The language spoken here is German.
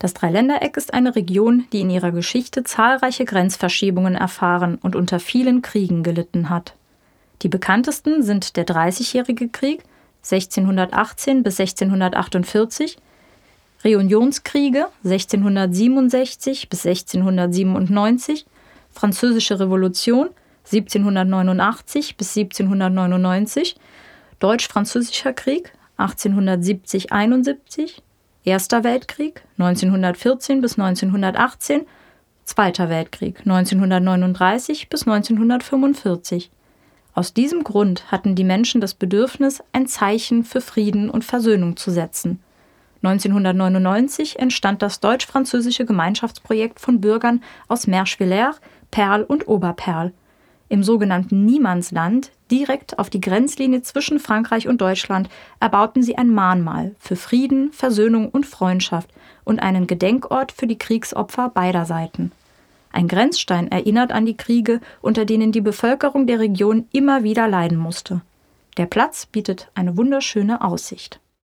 Das Dreiländereck ist eine Region, die in ihrer Geschichte zahlreiche Grenzverschiebungen erfahren und unter vielen Kriegen gelitten hat. Die bekanntesten sind der Dreißigjährige Krieg 1618 bis 1648, Reunionskriege 1667 bis 1697, Französische Revolution 1789 bis 1799, Deutsch-Französischer Krieg 1870 / 71, Erster Weltkrieg 1914 bis 1918, Zweiter Weltkrieg 1939 bis 1945. Aus diesem Grund hatten die Menschen das Bedürfnis, ein Zeichen für Frieden und Versöhnung zu setzen. 1999 entstand das deutsch-französische Gemeinschaftsprojekt von Bürgern aus Mersch-Villers, Perl und Oberperl. Im sogenannten Niemandsland, direkt auf die Grenzlinie zwischen Frankreich und Deutschland, erbauten sie ein Mahnmal für Frieden, Versöhnung und Freundschaft und einen Gedenkort für die Kriegsopfer beider Seiten. Ein Grenzstein erinnert an die Kriege, unter denen die Bevölkerung der Region immer wieder leiden musste. Der Platz bietet eine wunderschöne Aussicht.